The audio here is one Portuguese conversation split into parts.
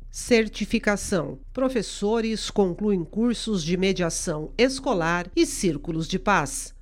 Certificação. Professores concluem cursos de mediação escolar e círculos de paz.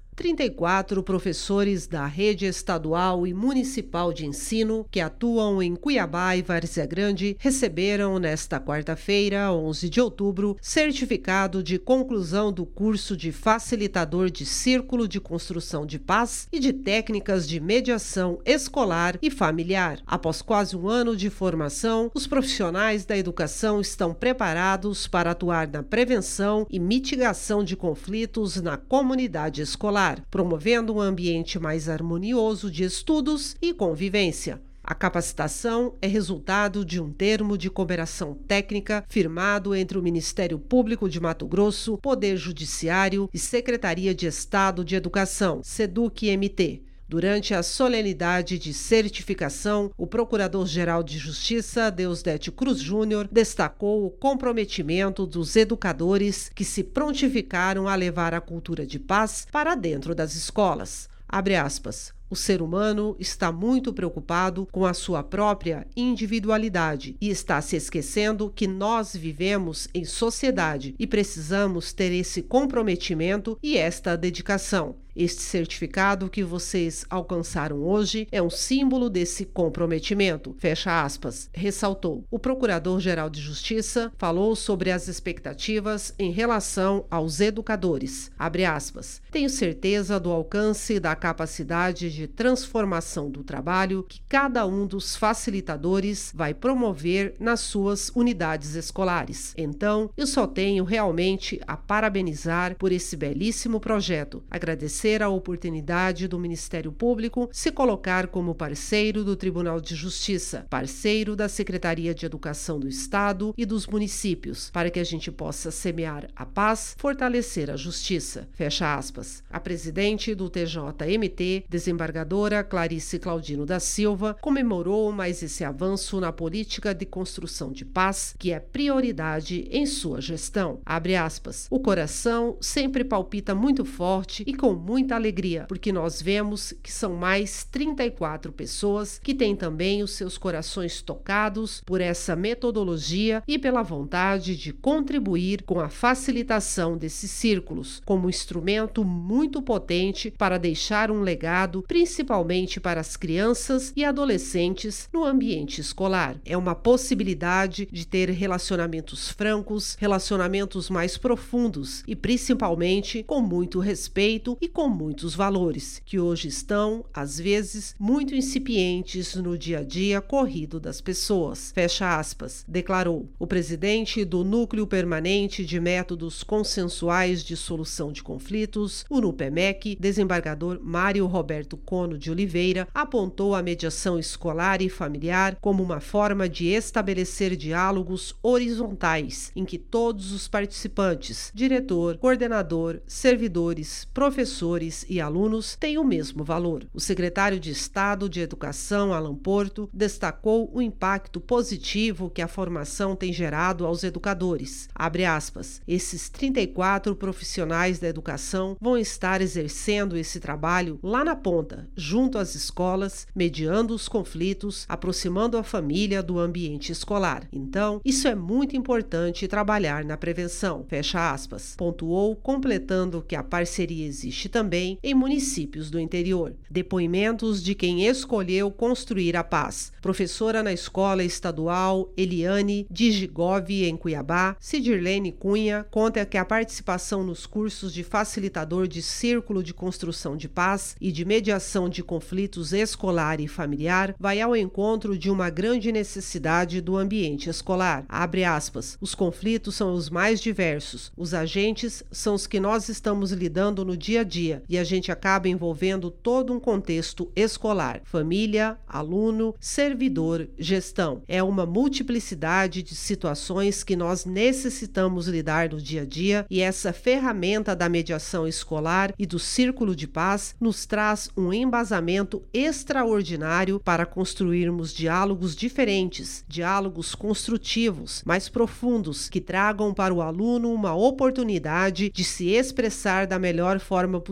34 professores da rede estadual e municipal de ensino que atuam em Cuiabá e Várzea Grande receberam nesta quarta-feira, 11 de outubro, certificado de conclusão do curso de facilitador de círculo de construção de paz e de técnicas de mediação escolar e familiar. Após quase um ano de formação, os profissionais da educação estão preparados para atuar na prevenção e mitigação de conflitos na comunidade escolar, promovendo um ambiente mais harmonioso de estudos e convivência. A capacitação é resultado de um termo de cooperação técnica firmado entre o Ministério Público de Mato Grosso, Poder Judiciário e Secretaria de Estado de Educação, SEDUC-MT. Durante a solenidade de certificação, o Procurador-Geral de Justiça, Deusdedit Cruz Júnior, destacou o comprometimento dos educadores que se prontificaram a levar a cultura de paz para dentro das escolas. Abre aspas. O ser humano está muito preocupado com a sua própria individualidade e está se esquecendo que nós vivemos em sociedade e precisamos ter esse comprometimento e esta dedicação. Este certificado que vocês alcançaram hoje é um símbolo desse comprometimento, fecha aspas, ressaltou. O Procurador-Geral de Justiça falou sobre as expectativas em relação aos educadores, abre aspas. Tenho certeza do alcance da capacidade de transformação do trabalho que cada um dos facilitadores vai promover nas suas unidades escolares. Então, eu só tenho realmente a parabenizar por esse belíssimo projeto, agradecer a oportunidade do Ministério Público se colocar como parceiro do Tribunal de Justiça, parceiro da Secretaria de Educação do Estado e dos municípios, para que a gente possa semear a paz, fortalecer a justiça. Fecha aspas. A presidente do TJMT, desembargadora Clarice Claudino da Silva, comemorou mais esse avanço na política de construção de paz, que é prioridade em sua gestão. Abre aspas. O coração sempre palpita muito forte e com muita alegria, porque nós vemos que são mais 34 pessoas que têm também os seus corações tocados por essa metodologia e pela vontade de contribuir com a facilitação desses círculos, como instrumento muito potente para deixar um legado, principalmente para as crianças e adolescentes no ambiente escolar. É uma possibilidade de ter relacionamentos francos, relacionamentos mais profundos e principalmente com muito respeito e com muitos valores, que hoje estão, às vezes, muito incipientes no dia a dia corrido das pessoas. Fecha aspas, declarou. O presidente do Núcleo Permanente de Métodos Consensuais de Solução de Conflitos, o NUPEMEC, desembargador Mário Roberto Cono de Oliveira, apontou a mediação escolar e familiar como uma forma de estabelecer diálogos horizontais, em que todos os participantes, diretor, coordenador, servidores, professores e alunos têm o mesmo valor. O secretário de Estado de Educação, Alan Porto, destacou o impacto positivo que a formação tem gerado aos educadores. Abre aspas. Esses 34 profissionais da educação vão estar exercendo esse trabalho lá na ponta, junto às escolas, mediando os conflitos, aproximando a família do ambiente escolar. Então, isso é muito importante trabalhar na prevenção. Fecha aspas. Pontuou, completando que a parceria existe também em municípios do interior. Depoimentos de quem escolheu construir a paz. Professora na Escola Estadual Eliane Digigov, em Cuiabá, Cidirlene Cunha, conta que a participação nos cursos de facilitador de círculo de construção de paz e de mediação de conflitos escolar e familiar vai ao encontro de uma grande necessidade do ambiente escolar. Abre aspas. Os conflitos são os mais diversos. Os agentes são os que nós estamos lidando no dia a dia e a gente acaba envolvendo todo um contexto escolar, família, aluno, servidor, gestão. É uma multiplicidade de situações que nós necessitamos lidar no dia a dia e essa ferramenta da mediação escolar e do círculo de paz nos traz um embasamento extraordinário para construirmos diálogos diferentes, diálogos construtivos, mais profundos, que tragam para o aluno uma oportunidade de se expressar da melhor forma possível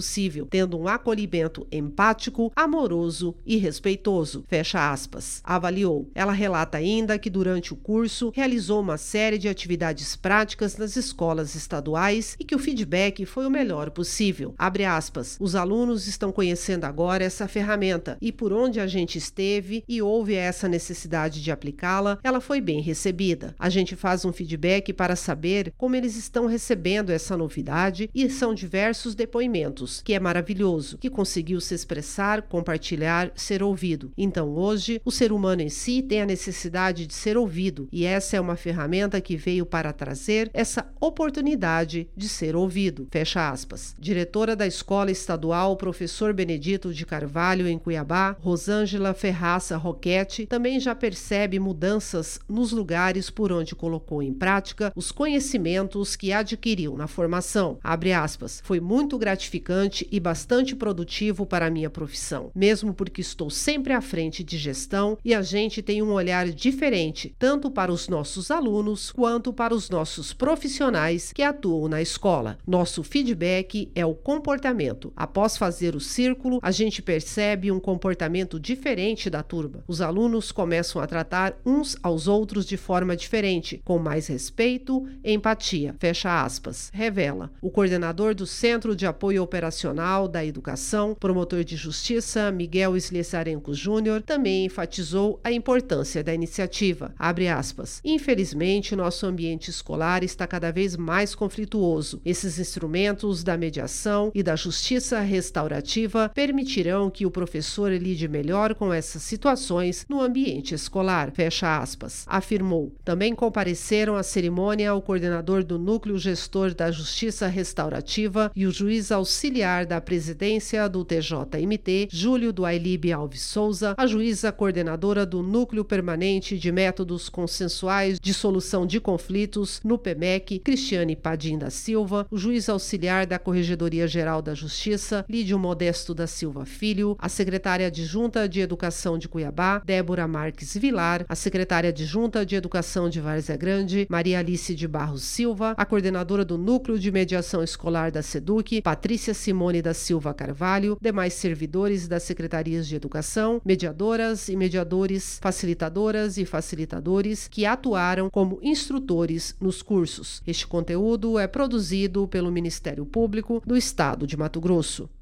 possível, tendo um acolhimento empático, amoroso e respeitoso. Fecha aspas. Avaliou. Ela relata ainda que durante o curso realizou uma série de atividades práticas nas escolas estaduais e que o feedback foi o melhor possível. Abre aspas. Os alunos estão conhecendo agora essa ferramenta e por onde a gente esteve e houve essa necessidade de aplicá-la, ela foi bem recebida. A gente faz um feedback para saber como eles estão recebendo essa novidade e são diversos depoimentos, que é maravilhoso, que conseguiu se expressar, compartilhar, ser ouvido. Então hoje, o ser humano em si tem a necessidade de ser ouvido e essa é uma ferramenta que veio para trazer essa oportunidade de ser ouvido. Fecha aspas. Diretora da Escola Estadual Professor Benedito de Carvalho, em Cuiabá, Rosângela Ferraça Roquete, também já percebe mudanças nos lugares por onde colocou em prática os conhecimentos que adquiriu na formação. Abre aspas. Foi muito gratificante e bastante produtivo para a minha profissão, mesmo porque estou sempre à frente de gestão e a gente tem um olhar diferente, tanto para os nossos alunos quanto para os nossos profissionais que atuam na escola. Nosso feedback é o comportamento. Após fazer o círculo, a gente percebe um comportamento diferente da turma. Os alunos começam a tratar uns aos outros de forma diferente, com mais respeito e empatia. Fecha aspas. Revela. O coordenador do Centro de Apoio Operacional da Educação, promotor de justiça, Miguel Sliesarenko Júnior, também enfatizou a importância da iniciativa. Abre aspas. Infelizmente, nosso ambiente escolar está cada vez mais conflituoso. Esses instrumentos da mediação e da justiça restaurativa permitirão que o professor lide melhor com essas situações no ambiente escolar. Fecha aspas. Afirmou. Também compareceram à cerimônia o coordenador do Núcleo Gestor da Justiça Restaurativa e o juiz auxiliar da presidência do TJMT, Júlio do Ailib Alves Souza, a juíza coordenadora do Núcleo Permanente de Métodos Consensuais de Solução de Conflitos, no PEMEC, Cristiane Padim da Silva, o juiz auxiliar da Corregedoria Geral da Justiça, Lídio Modesto da Silva Filho, a secretária adjunta de Educação de Cuiabá, Débora Marques Vilar, a secretária adjunta de Educação de Várzea Grande, Maria Alice de Barros Silva, a coordenadora do Núcleo de Mediação Escolar da SEDUC, Patrícia Simone da Silva Carvalho, demais servidores das secretarias de educação, mediadoras e mediadores, facilitadoras e facilitadores que atuaram como instrutores nos cursos. Este conteúdo é produzido pelo Ministério Público do Estado de Mato Grosso.